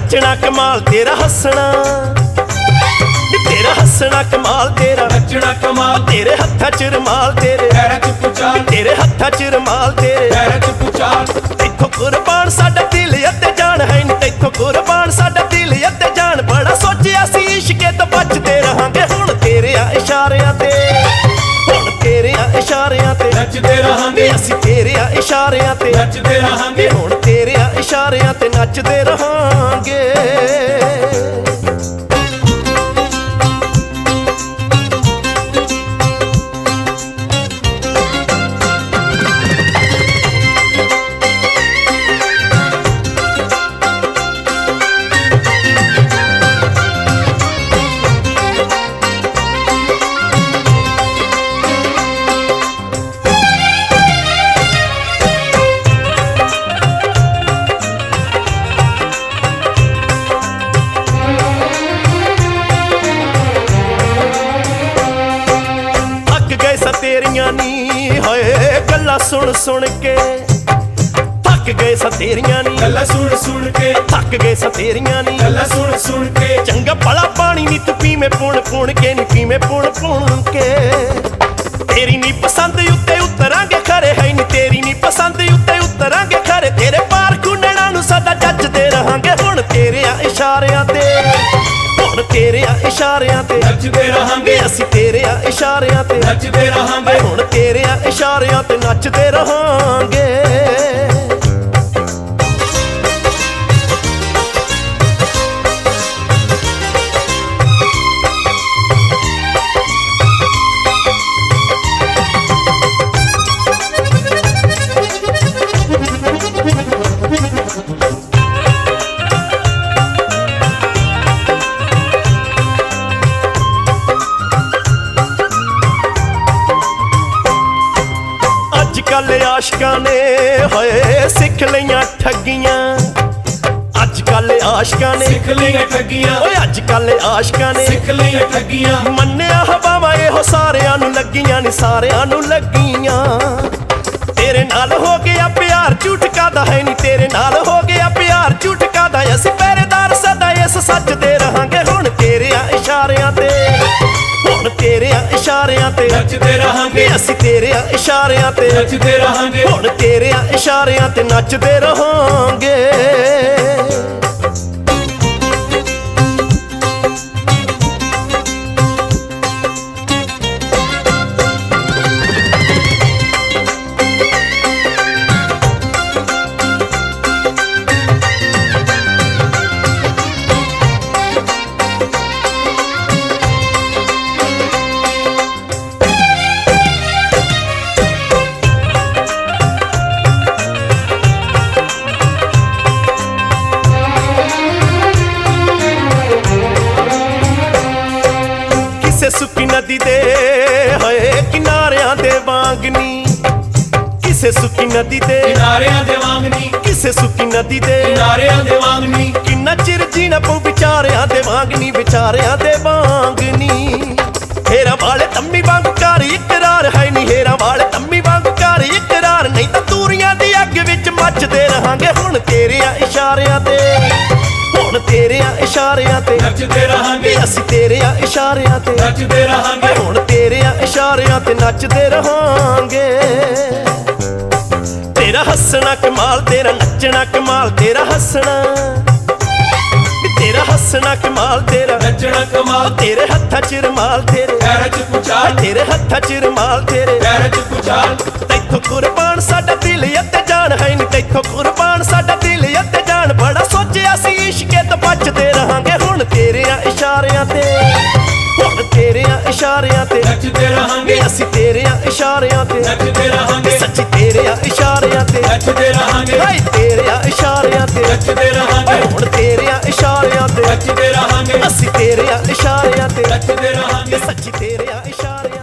नचना कमाल तेरा हसना, तेरा हसना कमाल तेरा नचना कमाल तेरे हत्था च रुमाल तेरे पैरां च पुचाल तेरे हत्था च रुमाल तेरे पैरां च पुचाल तैथों कुर्बान साडा दिल अते जान है नी तैथों कुर्बान साडा दिल अते जान बड़ा सोचिया सी इश्के तो बचते रहांगे हुण तेरे इशारियां ते हुण तेरे इशारियां ते नचदे रहांगे असीं तेरे इशारियां ते नचदे रहांगे हुण तेरे इशारियां ते नचदे रहांगे। तेरियां नी होए गल्लां सुन सुन के थक गए सा तेरियां नी गल्लां सुन सुन के थक गए सा तेरियां नी गल्लां सुन सुन के चंगा भला पानी नी तू पीवे पुण पुण के नी पीवे पुण पुण के तेरी नी पसंद उत्ते उतरांगे खरे है नी तेरी नी पसंद उत्ते उतरांगे खरे तेरे पार कुंडणा नू सदा जचदे रहांगे हुण तेरे इशारियां ते हुण तेरे इशारियां ते नचदे रहांगे असीं तेरे इशारियां ते नचदे रहांगे हुण तेरे इशारियां ते नचदे रहांगे। अजकल आशकां ने होए सिख लियां ठगियां अजकल आशकां ने सिख लियां ठगियां ओए अजकल आशकां ने सिख लियां ठगियां मन्निया हवावां एहो सारियां नू लगियां नी सारियां नू लगियां तेरे नाल हो गया प्यार झूठका दा है नी तेरे नाल हो गया प्यार झूठका दा असीं पहरेदार सदा इस सच दे रहांगे हुण तेरे इशारियां ते हुण तेरे इशारियां ते नचदे रहांगे असीं तेरे इशारियां ते नचदे रहांगे हुण तेरे इशारियां ते नचदे रहांगे। किसे सुक्की नदी दे होए किनारियां दे वांगनी किसे सुक्की नदी दे किनारियां दे वांगनी किसे सुक्की नदी दे किनारियां दे वांगनी किन्ना चिर जीना पऊ विचारियां दे वांगनी विचारियां दे वांगनी हेरा वाले तम्मी वांगू कर इकरार है नी हेरा वाले तम्मी वांगू कर इकरार नहीं तां दूरियां दी अग विच मचदे रहांगे हुण तेरे इशारियां ते हुण तेरे इशारियां ते नचदे रहांगे असीं तेरे इशारियां ते नचदे रहांगे हुण तेरे इशारियां ते नचदे रहांगे। तेरा हसना कमाल तेरा नचना कमाल तेरा हसना तेरा हसना कमाल तेरा नचना कमाल तेरे हत्था च रुमाल तेरे पैरां च पुचाल तेरे हत्था च रुमाल तेरे पैरां च पुचाल तैथों कुर्बान साडा दिल अते जान है नी तैथों कुर्बान साडा दिल अते जान बड़ा सोचिया सी इश्के तो बचदे रहांगे हुण तेरे इशारियां ते हुण तेरे इशारियां ते नचदे रहांगे असीं तेरे इशारियां ते नचदे रहांगे सच्ची तेरे इशारियां ते नचदे रहांगे हाय तेरे इशारियां ते नचदे रहांगे हुण तेरे इशारियां ते नचदे रहांगे असीं तेरे इशारियां ते नचदे रहांगे सच्ची तेरे इशारियां